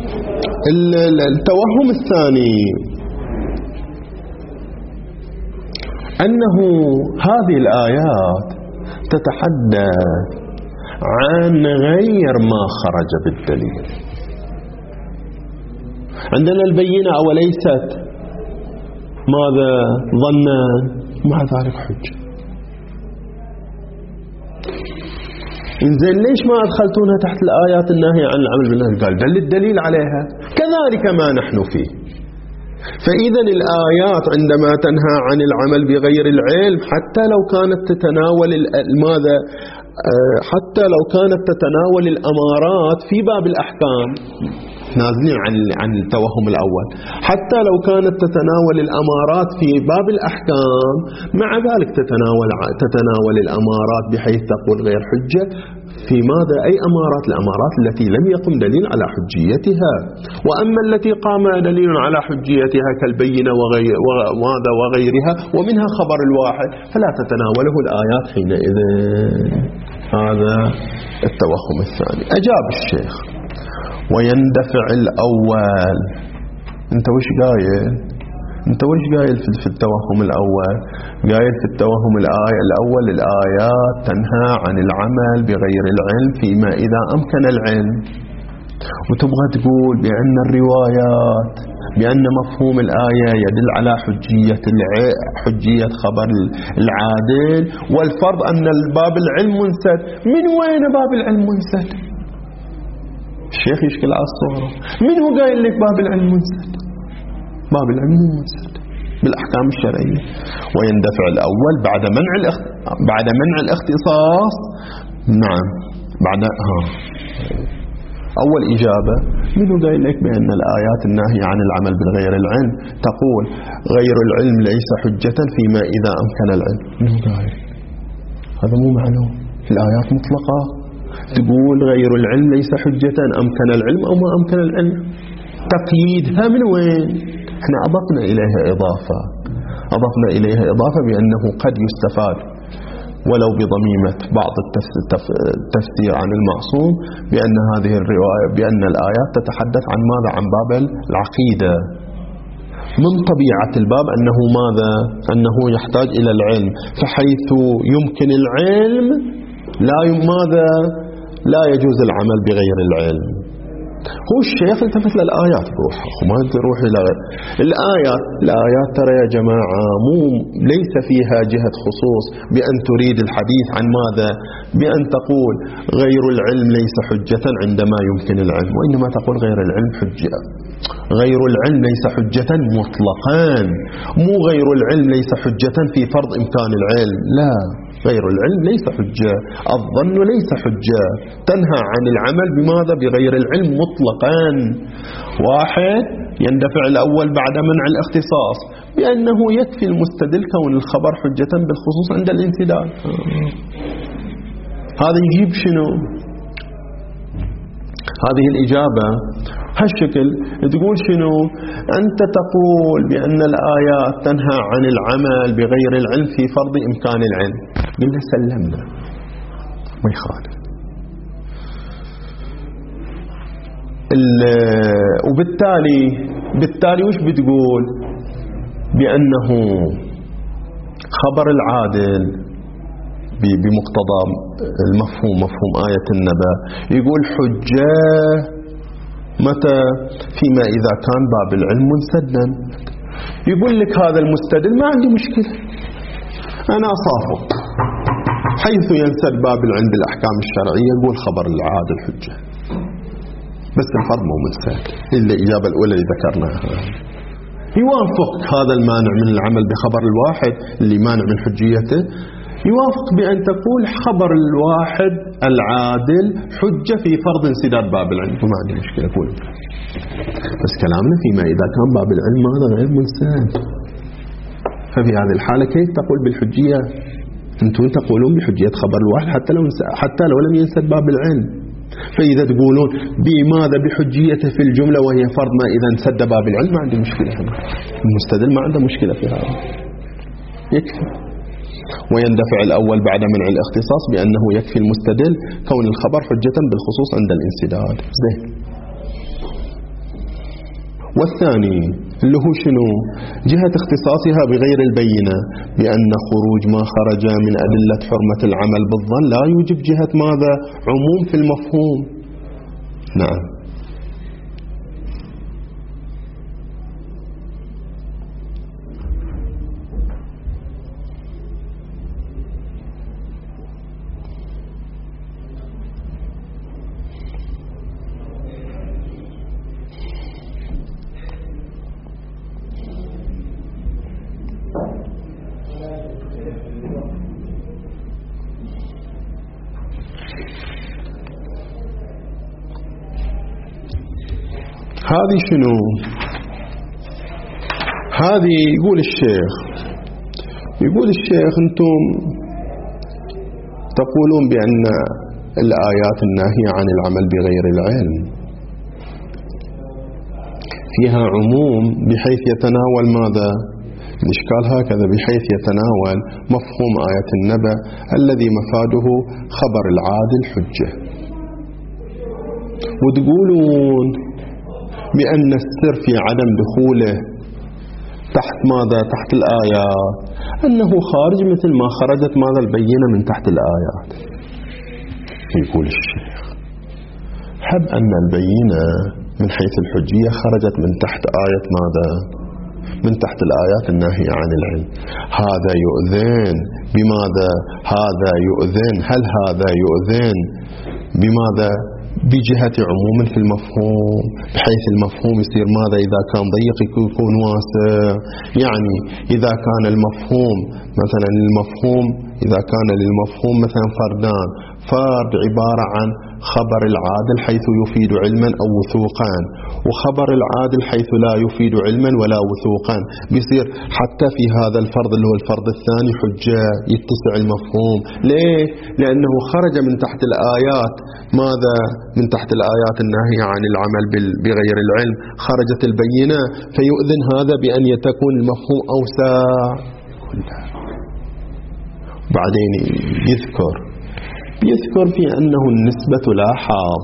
التوهم الثاني أنه هذه الآيات تتحدث عن غير ما خرج بالدليل. عندنا البينة أوليست ماذا؟ ظنا، مع ذلك حجة. إنزين ليش ما أدخلتونها تحت الآيات الناهية عن العمل بالله؟ قال دل الدليل عليها. كذلك ما نحن فيه. فإذا الآيات عندما تنهى عن العمل بغير العلم حتى لو كانت تتناول ماذا؟ حتى لو كانت تتناول الأمارات في باب الأحكام، نازلين عن عن التوهم الأول. حتى لو كانت تتناول الأمارات في باب الأحكام، مع ذلك تتناول تتناول الأمارات بحيث تقول غير حجة في ماذا؟ أي أمارات؟ الأمارات التي لم يقم دليل على حجيتها. وأما التي قام دليل على حجيتها كالبينة وماذا وغيرها ومنها خبر الواحد فلا تتناوله الآيات حينئذ. هذا التوهم الثاني. أجاب الشيخ: ويندفع الأول. أنت وش قايل؟ أنت وش قايل في التوهم الأول؟ قايل في التوهم الآية الأول الآيات تنهى عن العمل بغير العلم فيما إذا أمكن العلم، وتبغى تقول بأن الروايات بأن مفهوم الآية يدل على حجية حجية خبر العادل، والفرض أن الباب العلم منسد. من وين باب العلم منسد؟ الشيخ يشكل على الصورة. من هو قايل لك باب العلم منسد؟ باب العلم منسد بالأحكام الشرعية. ويندفع الأول بعد منع الاخت... بعد منع الاختصاص. نعم بعد ها أول إجابة: منو قايل لك بأن الآيات الناهية عن العمل بغير العلم تقول غير العلم ليس حجة فيما إذا أمكن العلم؟ منو قايل؟ هذا مو معلوم. الآيات مطلقة تقول غير العلم ليس حجة، أمكن العلم أو ما أمكن العلم. تقييدها من وين؟ احنا أضفنا إليها إضافة أضفنا إليها إضافة بأنه قد يستفاد ولو بضميمة بعض التفسير عن المعصوم بأن هذه الرواية بأن الآيات تتحدث عن ماذا؟ عن باب العقيدة. من طبيعة الباب أنه ماذا؟ أنه يحتاج إلى العلم، فحيث يمكن العلم لا ماذا؟ لا يجوز العمل بغير العلم. هو الشيخ التفت للآيات بروحه وما تروح إلى غير الآيات. الآيات ترى يا جماعة مو ليس فيها جهة خصوص بأن تريد الحديث عن ماذا؟ بأن تقول غير العلم ليس حجة عندما يمكن العلم، وإنما تقول غير العلم حجة. غير العلم ليس حجة مطلقا، مو غير العلم ليس حجة في فرض إمكان العلم، لا، غير العلم ليس حجة. الظن ليس حجة، تنهى عن العمل بماذا؟ بغير العلم مطلقا. واحد يندفع الأول بعد منع الاختصاص بأنه يكفي المستدل كون الخبر حجة بالخصوص عند الانسداد. هذا يجيب شنو؟ هذه الإجابة هالشكل تقول شنو؟ أنت تقول بأن الآيات تنهى عن العمل بغير العلم في فرض إمكان العلم. قلنا سلمنا ما يخالف. وبالتالي بالتالي وش بتقول؟ بأنه خبر العادل بمقتضى المفهوم مفهوم آية النبأ يقول حجة متى؟ فيما إذا كان باب العلم منسدا. يقول لك هذا المستدل ما عندي مشكلة، أنا أصافه حيث ينسد باب العلم بالأحكام الشرعية يقول خبر العادل حجة، بس الفرض مو منسد. إلا الإجابة الأولى اللي ذكرناها. يوافق هذا المانع من العمل بخبر الواحد اللي مانع من حجيته، يوافق بأن تقول خبر الواحد العادل حجة في فرض انسداد باب العلم، وما عندي مشكلة أقول. بس كلامنا فيما إذا كان باب العلم هذا غير منسد، ففي هذه الحالة كيف تقول بالحجية؟ أنتم تقولون بحجية خبر الواحد حتى لو حتى لو لم ينسد باب العلم. فإذا تقولون بماذا؟ بحجيته في الجملة وهي فرض ما إذا انسد باب العلم، ما عندي مشكلة. المستدل ما عنده مشكلة في هذا، يكفي. ويندفع الأول بعد منع الاختصاص بأنه يكفي المستدل كون الخبر حجة بالخصوص عند الانسداد. زين. والثاني اللي هو شنو؟ جهة اختصاصها بغير البينة بأن خروج ما خرج من أدلة حرمة العمل بالظن لا يوجب جهة ماذا؟ عموم في المفهوم. نعم. هذه شنو؟ هذه يقول الشيخ يقول الشيخ أنتم تقولون بأن الآيات الناهية عن العمل بغير العلم فيها عموم بحيث يتناول ماذا؟ الإشكال هكذا، بحيث يتناول مفهوم آية النبأ الذي مفاده خبر العادل حجة، وتقولون بأن السر في عدم دخوله تحت ماذا؟ تحت الآيات، أنه خارج مثل ما خرجت ماذا؟ البينة من تحت الآيات. يقول الشيخ حب أن البينة من حيث الحجية خرجت من تحت آية ماذا؟ من تحت الآيات الناهية عن العلم. هذا يؤذن بماذا؟ هذا يؤذن هل هذا يؤذن بماذا؟ بجهة عموم في المفهوم، بحيث المفهوم يصير ماذا؟ إذا كان ضيق يكون واسع. يعني إذا كان المفهوم مثلا المفهوم إذا كان للمفهوم مثلا فردان، فرد عبارة عن خبر العادل حيث يفيد علما أو وثوقا، وخبر العادل حيث لا يفيد علما ولا وثوقا، بيصير حتى في هذا الفرض اللي هو الفرض الثاني حجة، يتسع المفهوم. ليه؟ لأنه خرج من تحت الآيات ماذا؟ من تحت الآيات الناهية عن العمل بغير العلم خرجت البينة، فيؤذن هذا بأن يتكون المفهوم أوسع. بعدين يذكر يذكر في أنه النسبة تلاحظ،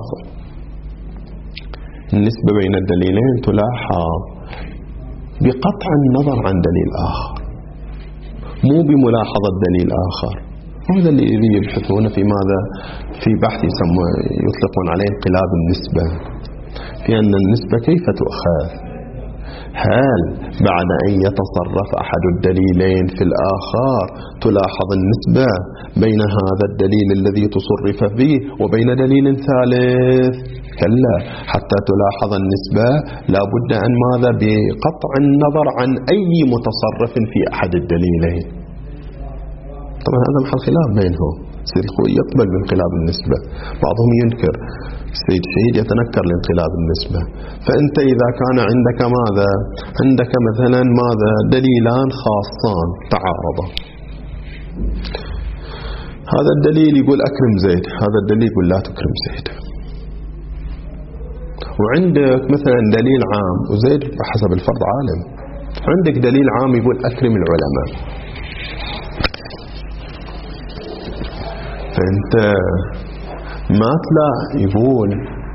النسبة بين الدليلين تلاحظ بقطع النظر عن دليل آخر، مو بملاحظة دليل آخر. هذا اللي يبحثون في ماذا؟ في بحث يسمى يطلقون عليه انقلاب النسبة، في أن النسبة كيف تؤخذ؟ هل بعد أن يتصرف أحد الدليلين في الآخر تلاحظ النسبة بين هذا الدليل الذي تصرف به وبين دليل ثالث؟ كلا، حتى تلاحظ النسبة لا بد أن ماذا؟ بقطع النظر عن أي متصرف في أحد الدليلين. طبعا هذا محل خلاف بينهم. سيد الخوي يقبل بانقلاب النسبة، بعضهم ينكر، سيد شهيد يتنكر لانقلاب النسبة. فأنت إذا كان عندك ماذا؟ عندك مثلا ماذا؟ دليلان خاصان تعارضا، هذا الدليل يقول أكرم زيد، هذا الدليل يقول لا تكرم زيد. وعندك مثلا دليل عام، وزيد حسب الفرض عالم، عندك دليل عام يقول أكرم العلماء. فأنت ما تلا يقول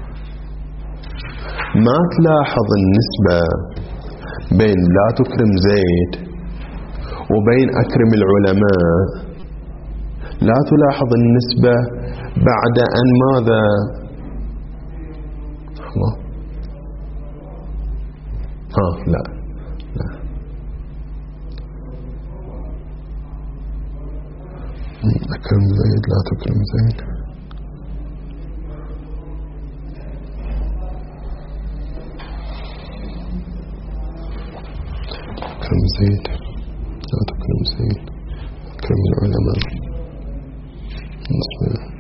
ما تلاحظ النسبة بين لا تكرم زيد وبين أكرم العلماء، لا تلاحظ النسبة بعد أن ماذا؟ الله ها لا لا أكرم زيد لا تكرم زيد، أكرم زيد لا تكرم زيد، أكرم العلماء. بسم الله.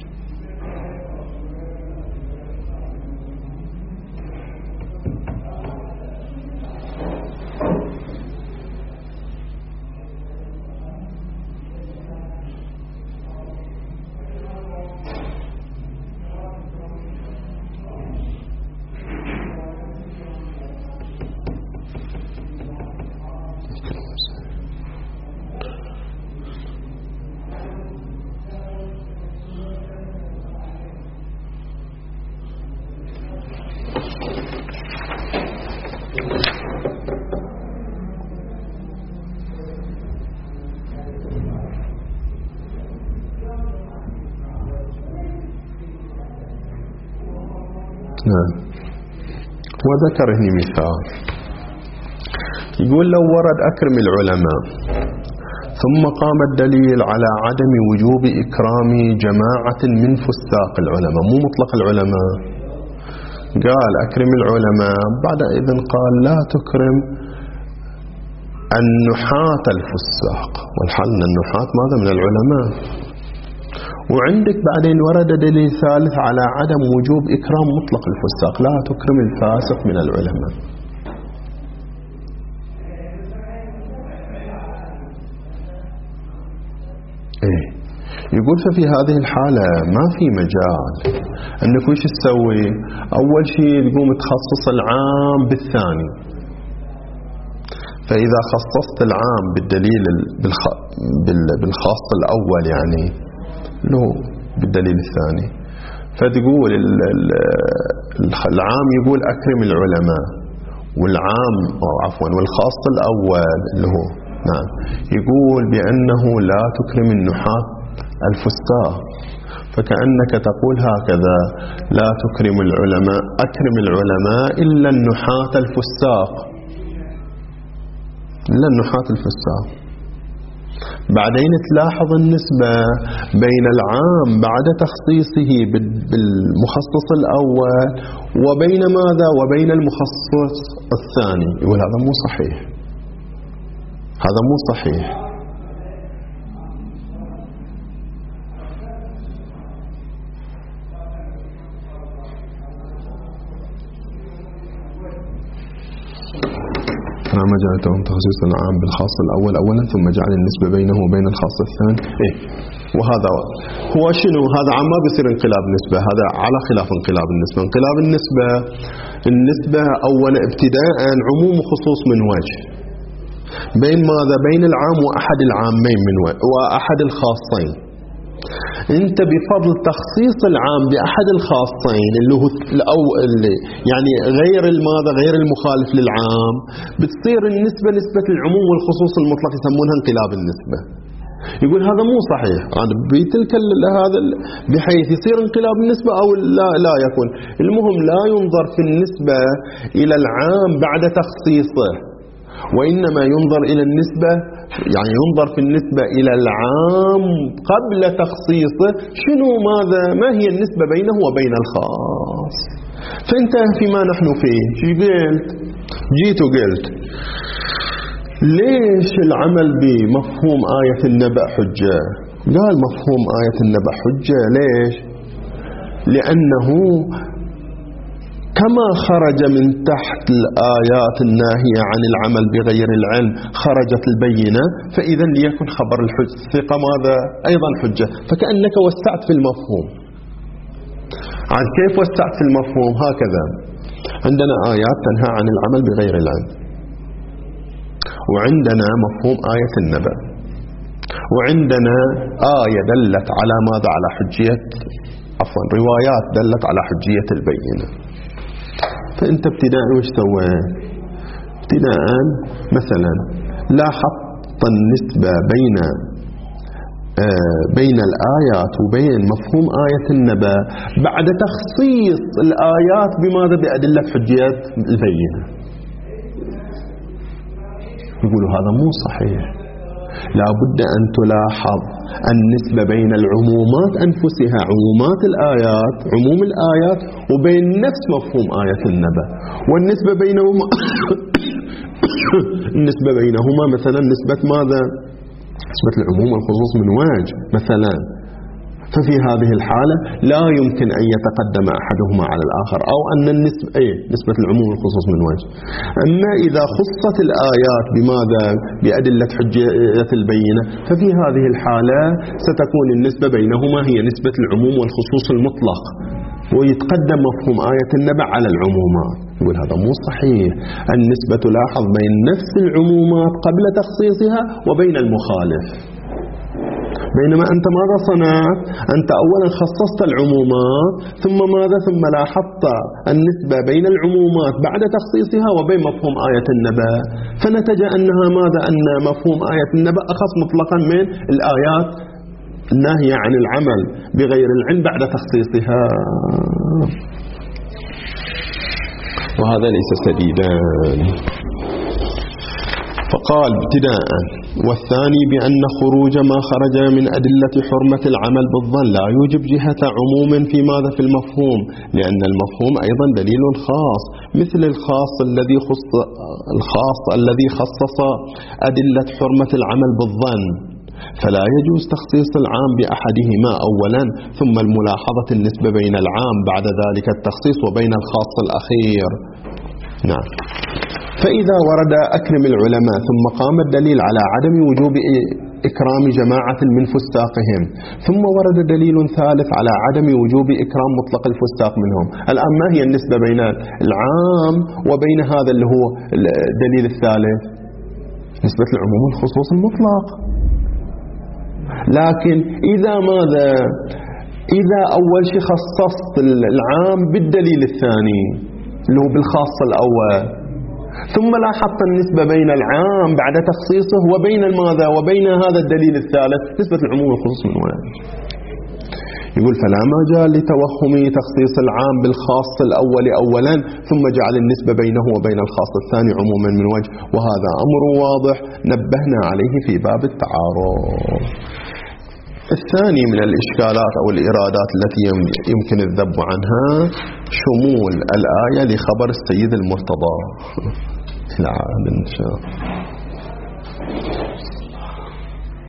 نعم. وذكر هنا مثال يقول لو ورد أكرم العلماء ثم قام الدليل على عدم وجوب إكرام جماعة من فساق العلماء، مو مطلق العلماء، قال أكرم العلماء، بعد إذن قال لا تكرم النحاة الفساق، والحال أن النحاة ماذا؟ من العلماء. وعندك بعدين ورد دليل ثالث على عدم وجوب إكرام مطلق الفساق، لا تكرم الفاسق من العلماء. إيه يقول ففي هذه الحالة ما في مجال أنك وش تسوي؟ أول شيء تقوم تخصص العام بالثاني، فإذا خصصت العام بالدليل بالخاص الأول يعني له بالدليل الثاني، فتقول العام يقول أكرم العلماء، والعام أو عفوا والخاص الأول اللي هو نعم يقول بأنه لا تكرم النحاة الفساق، فكأنك تقول هكذا لا تكرم العلماء أكرم العلماء إلا النحاة الفساق، إلا النحاة الفساق. بعدين تلاحظ النسبة بين العام بعد تخصيصه بالمخصص الأول وبين ماذا؟ وبين المخصص الثاني. يقول هذا مو صحيح، هذا مو صحيح. ما جعلتهم تخصيص العام بالخاص الأول أولا ثم جعل النسبة بينه وبين الخاص الثاني. إيه وهذا هو شنو؟ هذا عام ما بيصير انقلاب نسبة، هذا على خلاف انقلاب النسبة. انقلاب النسبة النسبة أولا ابتداء عموم وخصوص من وجه، بين ماذا؟ بين العام وأحد العامين من وجه وأحد الخاصين. انت بفضل تخصيص العام باحد الخاصين اللي هو الأو اللي يعني غير الماذا؟ غير المخالف للعام، بتصير النسبة نسبة العموم والخصوص المطلق، يسمونها انقلاب النسبة. يقول هذا مو صحيح، يعني بتلك هذا بحيث يصير انقلاب النسبة أو لا لا يكون. المهم لا ينظر في النسبة إلى العام بعد تخصيصه، وإنما ينظر إلى النسبة يعني ينظر في النسبة إلى العام قبل تخصيصه، شنو ماذا؟ ما هي النسبة بينه وبين الخاص. فأنت فيما نحن فيه شو قلت؟ جيت وقلت ليش العمل بمفهوم آية النبأ حجة؟ قال مفهوم آية النبأ حجة ليش؟ لأنه كما خرج من تحت الآيات الناهية عن العمل بغير العلم خرجت البينة، فإذا ليكن خبر الثقة ماذا؟ أيضا حجة. فكأنك وسعت في المفهوم. عن كيف وسعت في المفهوم؟ هكذا عندنا آيات تنهى عن العمل بغير العلم، وعندنا مفهوم آية النبأ، وعندنا آية دلت على ماذا؟ على حجية عفوا روايات دلت على حجية البينة. فأنت ابتداء وش سويت؟ ابتداء مثلا لاحظت النسبة بين آه بين الآيات وبين مفهوم آية النبأ بعد تخصيص الآيات بماذا؟ بأدلة حجية البينة. يقولوا هذا مو صحيح، لا بد أن تلاحظ النسبة بين العمومات أنفسها، عمومات الآيات عموم الآيات، وبين نفس مفهوم آية النبأ، والنسبة بينهما النسبة بينهما مثلا نسبة ماذا؟ نسبة العموم والخصوص من وجه مثلا. ففي هذه الحالة لا يمكن أن يتقدم أحدهما على الآخر، أو أن النسبة إيه نسبة العموم والخصوص من وجه. أما إذا خصت الآيات بماذا؟ بأدلة حجية البينة، ففي هذه الحالة ستكون النسبة بينهما هي نسبة العموم والخصوص المطلق، ويتقدم مفهوم آية النبأ على العمومات. يقول هذا مو صحيح، النسبة تلاحظ بين نفس العمومات قبل تخصيصها وبين المخالف. بينما أنت ماذا صنعت؟ أنت أولا خصصت العمومات، ثم ماذا؟ ثم لاحظت النسبة بين العمومات بعد تخصيصها وبين مفهوم آية النبأ، فنتج أنها ماذا؟ أن مفهوم آية النبأ أخص مطلقا من الآيات الناهية عن العمل بغير العلم بعد تخصيصها. وهذا ليس سديدا. فقال ابتداء: والثاني بأن خروج ما خرج من أدلة حرمة العمل بالظن لا يوجب جهة عموم في ماذا؟ في المفهوم، لأن المفهوم أيضا دليل خاص مثل الخاص الذي خص الخاص الذي خصص أدلة حرمة العمل بالظن، فلا يجوز تخصيص العام بأحدهما أولا ثم الملاحظة النسبة بين العام بعد ذلك التخصيص وبين الخاص الأخير. نعم. فإذا ورد أكرم العلماء ثم قام الدليل على عدم وجوب إكرام جماعة من فساقهم، ثم ورد دليل ثالث على عدم وجوب إكرام مطلق الفساق منهم، الآن ما هي النسبة بين العام وبين هذا اللي هو الدليل الثالث؟ نسبة العموم الخصوص المطلق. لكن إذا ماذا إذا أول شيء خصصت العام بالدليل الثاني اللي هو بالخاص الأول، ثم لاحظت النسبة بين العام بعد تخصيصه وبين ماذا وبين هذا الدليل الثالث، نسبة العموم والخصوص من وين؟ يقول فلا مجال لتوهم تخصيص العام بالخاص الأول أولا ثم جعل النسبة بينه وبين الخاص الثاني عموما من وجه، وهذا أمر واضح نبهنا عليه في باب التعارض. الثاني من الإشكالات أو الإرادات التي يمكن الذب عنها شمول الآية لخبر السيد المرتضى. العام إن شاء الله.